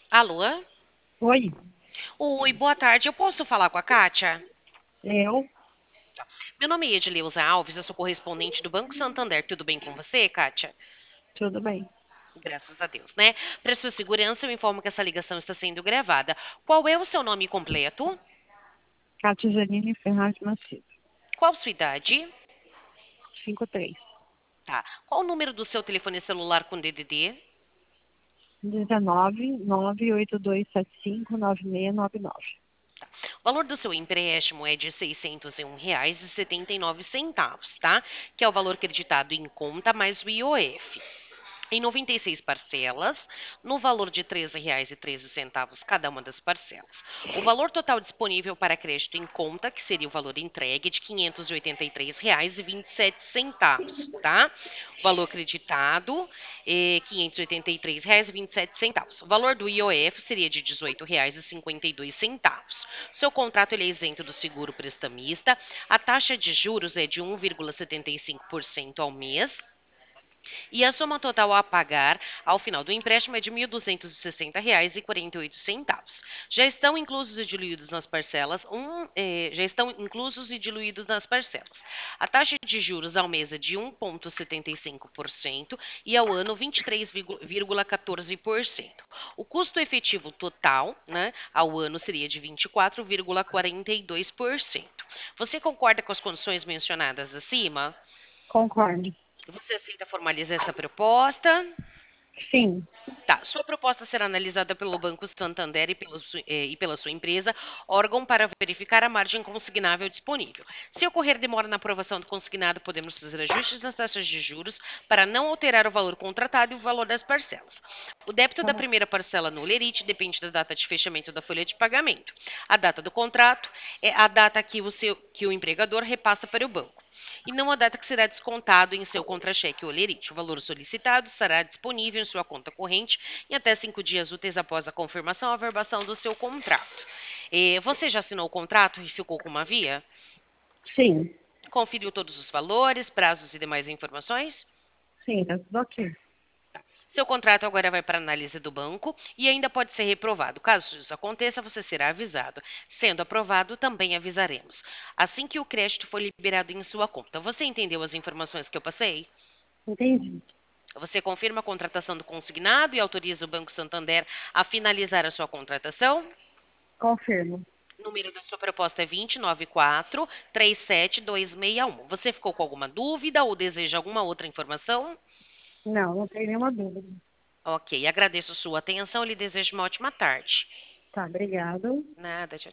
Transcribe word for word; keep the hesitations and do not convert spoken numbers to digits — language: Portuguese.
Alô? Oi, Oi, boa tarde. Eu posso falar com a Kátia? eu, Meu nome é Edileuza Alves, eu sou correspondente do Banco Santander. Tudo bem com você, Kátia? tudo bem. Graças a Deus, né? Para sua segurança, eu informo que essa ligação está sendo gravada. Qual é o seu nome completo? Cátia Janine Ferraz Macedo, Qual sua idade? cinquenta e três, Tá. Qual o número do seu telefone celular com D D D? dezenove, nove oito dois sete cinco, nove seis nove nove. O valor do seu empréstimo é de seiscentos e um reais e setenta e nove centavos, tá? Que é o valor creditado em conta mais o I O F. Em noventa e seis parcelas, no valor de R$ treze reais e treze centavos cada uma das parcelas. O valor total disponível para crédito em conta, que seria o valor entregue, é de R$ quinhentos e oitenta e três reais e vinte e sete centavos, tá? O valor creditado é quinhentos e oitenta e três reais e vinte e sete centavos. O valor do I O F seria de R$ dezoito reais e cinquenta e dois centavos. Seu contrato ele é isento do seguro prestamista. A taxa de juros é de um vírgula setenta e cinco por cento ao mês. E a soma total a pagar ao final do empréstimo é de mil duzentos e sessenta reais e quarenta e oito centavos. Já estão inclusos e diluídos nas parcelas um, eh, já estão inclusos e diluídos nas parcelas. A taxa de juros ao mês é de um vírgula setenta e cinco por cento e ao ano vinte e três vírgula quatorze por cento. O custo efetivo total, né, ao ano seria de vinte e quatro vírgula quarenta e dois por cento. Você concorda com as condições mencionadas acima? Concordo. Você aceita formalizar essa proposta? Sim, Tá. Sua proposta será analisada pelo Banco Santander e, pelo su- eh, e pela sua empresa, órgão para verificar a margem consignável disponível. Se ocorrer demora na aprovação do consignado, podemos fazer ajustes nas taxas de juros para não alterar o valor contratado e o valor das parcelas. O débito tá da bom. primeira parcela no Lerite depende da data de fechamento da folha de pagamento. A data do contrato é a data que o, seu, que o empregador repassa para o banco e não a data que será descontado em seu contra-cheque ou lerite. O valor solicitado estará disponível em sua conta corrente em até cinco dias úteis após a confirmação ou averbação do seu contrato. Eh, você já assinou o contrato e ficou com uma via? Sim, Conferiu todos os valores, prazos e demais informações? sim, tá tudo ok. Seu contrato agora vai para análise do banco e ainda pode ser reprovado. Caso isso aconteça, você será avisado. Sendo aprovado, também avisaremos. Assim que o crédito for liberado em sua conta. Você entendeu as informações que eu passei? Entendi. Você confirma a contratação do consignado e autoriza o Banco Santander a finalizar a sua contratação? Confirmo. O número da sua proposta é vinte e nove quatro três sete dois seis um. Você ficou com alguma dúvida ou deseja alguma outra informação? Não, não tem nenhuma dúvida. Ok, agradeço sua atenção e lhe desejo uma ótima tarde. Tá, obrigada. Nada, tchau.